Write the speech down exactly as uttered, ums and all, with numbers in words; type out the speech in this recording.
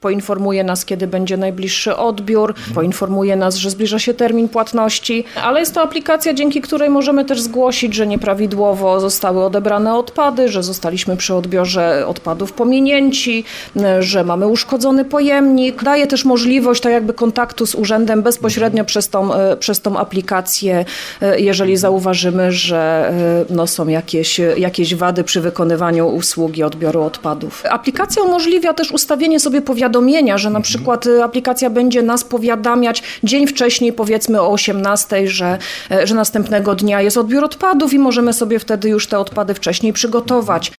poinformuje nas, kiedy będzie najbliższy odbiór, poinformuje nas, że zbliża się termin płatności, ale jest to aplikacja, dzięki której możemy też zgłosić, że nieprawidłowo zostały odebrane odpady, że zostaliśmy przy odbiorze odpadów pominięci, że mamy uszkodzony pojemnik. Daje też możliwość tak jakby kontaktu z urzędem bezpośrednio przez tą, przez tą aplikację, jeżeli zauważymy, że no, są jakieś, jakieś wady przy wykonywaniu usługi odbioru odpadów. Aplikacja umożliwia też ustawienie sobie powiadomienia, że na przykład aplikacja będzie nas powiadamiać dzień wcześniej, powiedzmy o osiemnastej, że, że następnego dnia jest odbiór odpadów i możemy sobie wtedy już te odpady wcześniej przygotować.